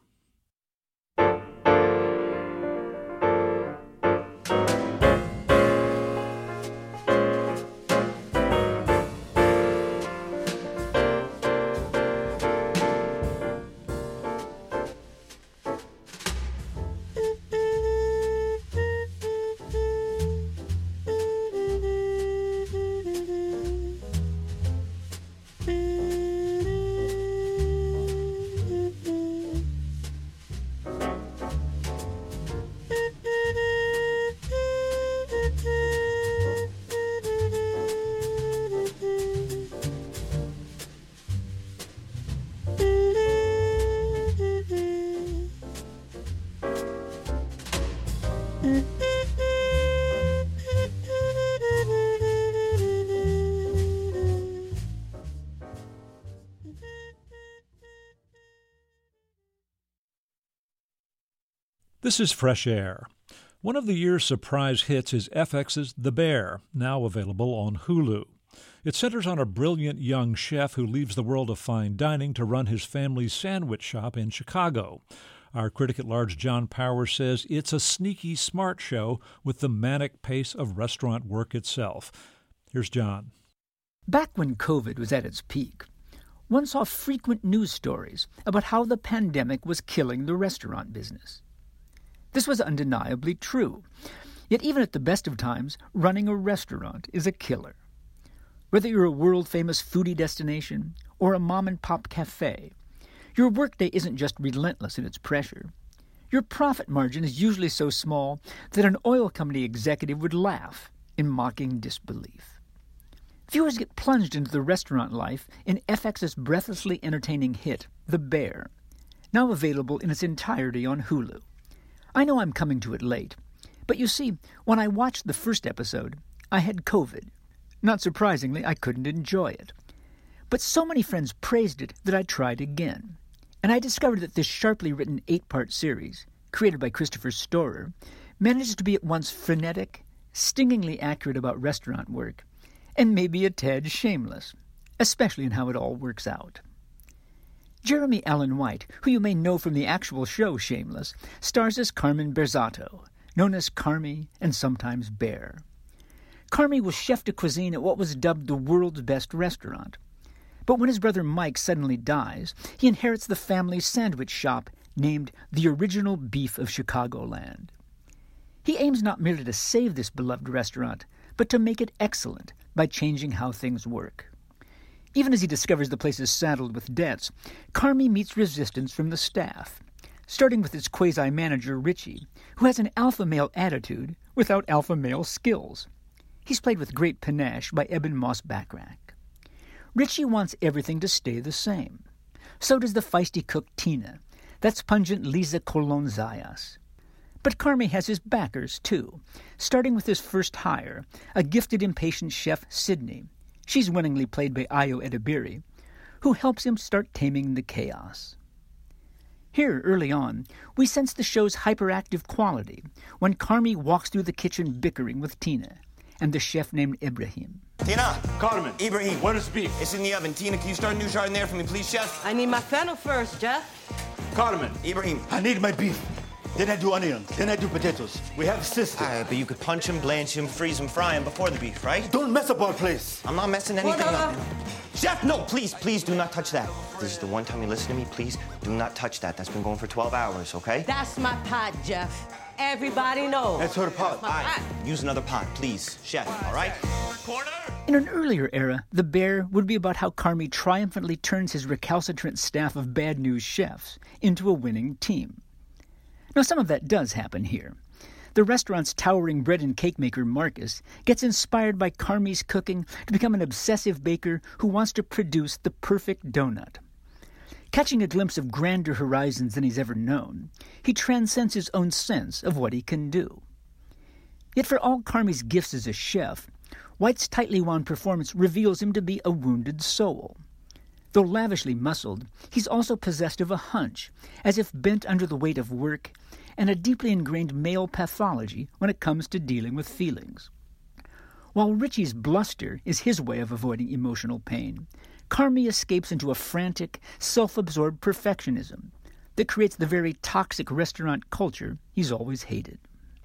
This is Fresh Air. One of the year's surprise hits is FX's The Bear, now available on Hulu. It centers on a brilliant young chef who leaves the world of fine dining to run his family's sandwich shop in Chicago. Our critic-at-large John Powers says it's a sneaky, smart show with the manic pace of restaurant work itself. Here's John. Back when COVID was at its peak, one saw frequent news stories about how the pandemic was killing the restaurant business. This was undeniably true. Yet even at the best of times, running a restaurant is a killer. Whether you're a world-famous foodie destination or a mom-and-pop cafe, your workday isn't just relentless in its pressure. Your profit margin is usually so small that an oil company executive would laugh in mocking disbelief. Viewers get plunged into the restaurant life in FX's breathlessly entertaining hit, The Bear, now available in its entirety on Hulu. I know I'm coming to it late, but you see, when I watched the first episode, I had COVID. Not surprisingly, I couldn't enjoy it. But so many friends praised it that I tried again. And I discovered that this sharply written 8-part series, created by Christopher Storer, manages to be at once frenetic, stingingly accurate about restaurant work, and maybe a tad shameless, especially in how it all works out. Jeremy Allen White, who you may know from the actual show Shameless, stars as Carmen Berzato, known as Carmy and sometimes Bear. Carmy was chef de cuisine at what was dubbed the world's best restaurant. But when his brother Mike suddenly dies, he inherits the family's sandwich shop named The Original Beef of Chicagoland. He aims not merely to save this beloved restaurant, but to make it excellent by changing how things work. Even as he discovers the place is saddled with debts, Carmy meets resistance from the staff, starting with its quasi-manager Richie, who has an alpha male attitude without alpha male skills. He's played with great panache by Eben Moss-Backrack. Richie wants everything to stay the same. So does the feisty cook Tina. That's pungent Lisa Colon-Zayas. But Carmy has his backers, too, starting with his first hire, a gifted, impatient chef, Sydney. She's winningly played by Ayo Edebiri, who helps him start taming the chaos. Here, early on, we sense the show's hyperactive quality when Carmy walks through the kitchen bickering with Tina and the chef named Ibrahim. Tina! Carmen! Ibrahim! Where is beef? It's in the oven. Tina, can you start a new jardiniere for me, please, chef? I need my fennel first, Jeff. Carmen! Ibrahim! I need my beef. Then I do onions. Then I do potatoes. We have a system. But you could punch him, blanch him, freeze him, fry him before the beef, right? Don't mess up our place. I'm not messing anything up. on. Chef, no, please do not touch that. This is the one time you listen to me, please do not touch that. That's been going for 12 hours, okay? That's my pot, Jeff. Everybody knows. That's her pot. My pot. Use another pot, please, chef, all right? Corner! In an earlier era, The Bear would be about how Carmy triumphantly turns his recalcitrant staff of bad news chefs into a winning team. Now, some of that does happen here. The restaurant's towering bread and cake maker, Marcus, gets inspired by Carmy's cooking to become an obsessive baker who wants to produce the perfect donut. Catching a glimpse of grander horizons than he's ever known, he transcends his own sense of what he can do. Yet for all Carmy's gifts as a chef, White's tightly wound performance reveals him to be a wounded soul. Though lavishly muscled, he's also possessed of a hunch, as if bent under the weight of work, and a deeply ingrained male pathology when it comes to dealing with feelings. While Richie's bluster is his way of avoiding emotional pain, Carmy escapes into a frantic, self-absorbed perfectionism that creates the very toxic restaurant culture he's always hated.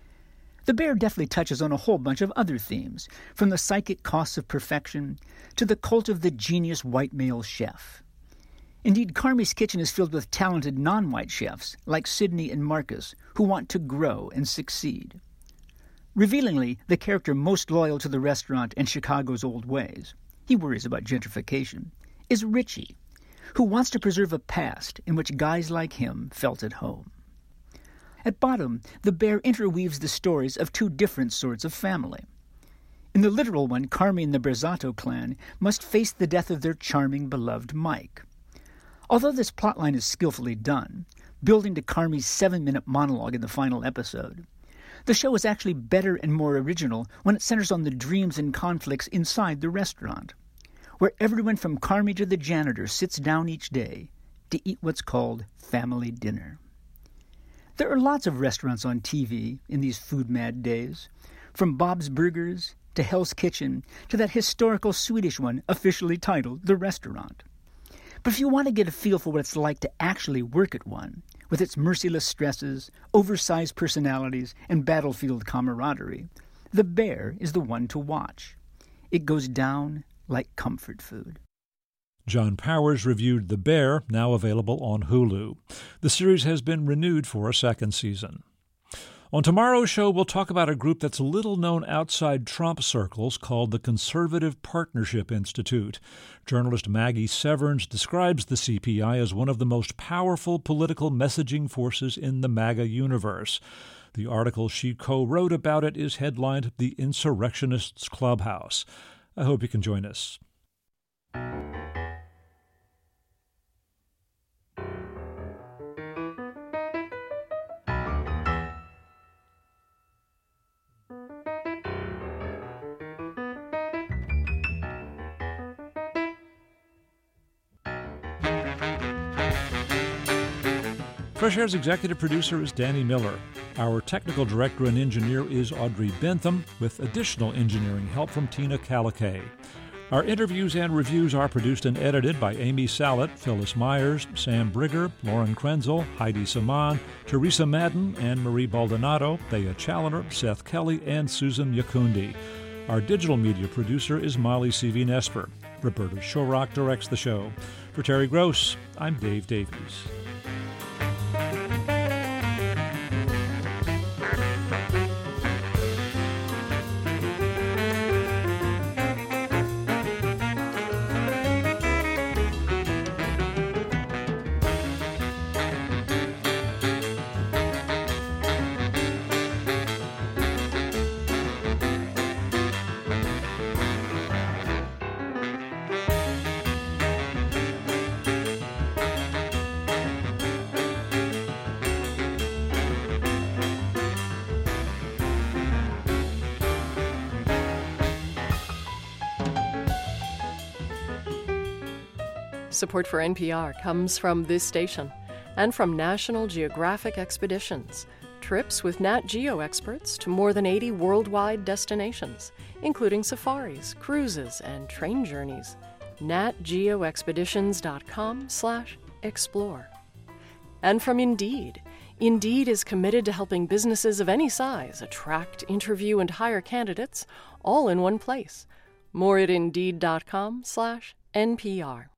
The Bear definitely touches on a whole bunch of other themes, from the psychic costs of perfection to the cult of the genius white male chef. Indeed, Carmy's kitchen is filled with talented non-white chefs like Sydney and Marcus who want to grow and succeed. Revealingly, the character most loyal to the restaurant and Chicago's old ways, he worries about gentrification, is Richie, who wants to preserve a past in which guys like him felt at home. At bottom, The Bear interweaves the stories of two different sorts of family. In the literal one, Carmy and the Berzato clan must face the death of their charming, beloved Mike. Although this plotline is skillfully done, building to Carmy's 7-minute monologue in the final episode, the show is actually better and more original when it centers on the dreams and conflicts inside the restaurant, where everyone from Carmy to the janitor sits down each day to eat what's called family dinner. There are lots of restaurants on TV in these food-mad days, from Bob's Burgers to Hell's Kitchen to that historical Swedish one officially titled The Restaurant. But if you want to get a feel for what it's like to actually work at one, with its merciless stresses, oversized personalities, and battlefield camaraderie, The Bear is the one to watch. It goes down like comfort food. John Powers reviewed The Bear, now available on Hulu. The series has been renewed for a second season. On tomorrow's show, we'll talk about a group that's little known outside Trump circles called the Conservative Partnership Institute. Journalist Maggie Severns describes the CPI as one of the most powerful political messaging forces in the MAGA universe. The article she co-wrote about it is headlined The Insurrectionists' Clubhouse. I hope you can join us. Fresh Air's executive producer is Danny Miller. Our technical director and engineer is Audrey Bentham, with additional engineering help from Tina Calicay. Our interviews and reviews are produced and edited by Amy Salet, Phyllis Myers, Sam Brigger, Lauren Krenzel, Heidi Saman, Teresa Madden, Anne-Marie Baldonado, Thea Challoner, Seth Kelly, and Susan Yakundi. Our digital media producer is Molly C.V. Nesper. Roberta Shorrock directs the show. For Terry Gross, I'm Dave Davies. Support for NPR comes from this station and from National Geographic Expeditions, trips with Nat Geo experts to more than 80 worldwide destinations, including safaris, cruises, and train journeys. natgeoexpeditions.com/explore. And from Indeed. Indeed is committed to helping businesses of any size attract, interview, and hire candidates all in one place. More at Indeed.com/NPR.